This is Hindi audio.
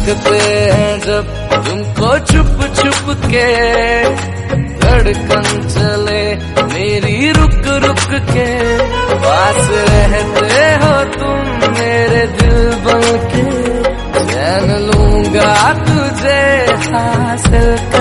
देखते हैं जब तुमको छुप छुप के, धड़कन चले मेरी रुक रुक के, पास रहते हो तुम मेरे दिल बन के, चैन लूंगा तुझे हासिल